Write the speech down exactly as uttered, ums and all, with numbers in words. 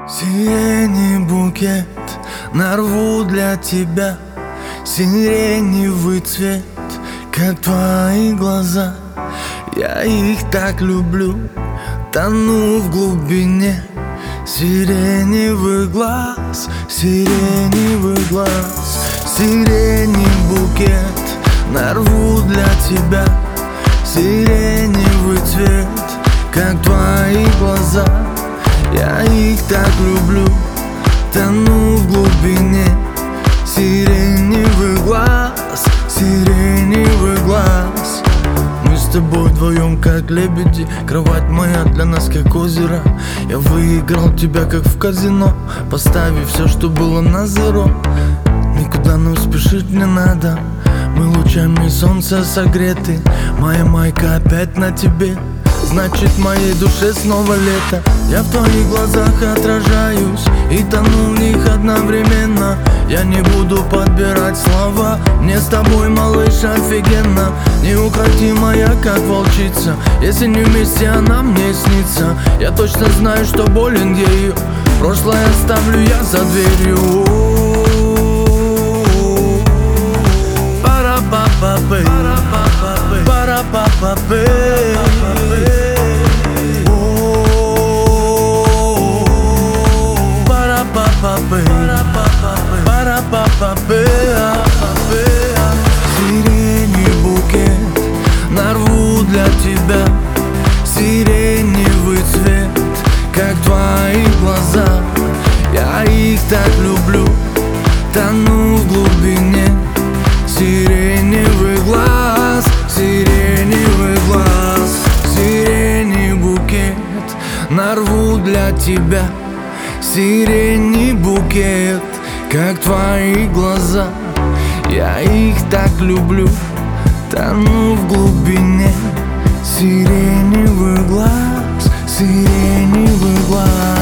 Сирени букет нарву для тебя, сиреневый цвет, как твои глаза. Я их так люблю, тону в глубине. Сиреневый глаз, сиреневый глаз, сиреневый букет нарву для тебя, сиреневый цвет, как твои глаза. Я их так люблю, тону в глубине. Сиреневый глаз, сиреневый глаз. Мы с тобой вдвоем, как лебеди. Кровать моя для нас, как озеро. Я выиграл тебя, как в казино, поставив все, что было на зеро. Никуда нам спешить не надо, мы лучами солнца согреты. Моя майка опять на тебе, значит, в моей душе снова лето. Я в твоих глазах отражаюсь и тону в них одновременно. Я не буду подбирать слова, мне с тобой, малыш, офигенно. Неукротимая, как волчица, если не вместе она мне снится. Я точно знаю, что болен ею, прошлое оставлю я за дверью. Пара-па-па-пэй, пара-па-па-пэй. Сиреневый букет нарву для тебя, сиреневый цвет, как твои глаза. Я их так люблю, тону в глубине. Сиреневый глаз, сиреневый глаз, сиреневый букет нарву для тебя, сиреневый букет, как твои глаза. Я их так люблю, тону в глубине. Сиреневый глаз, сиреневый глаз.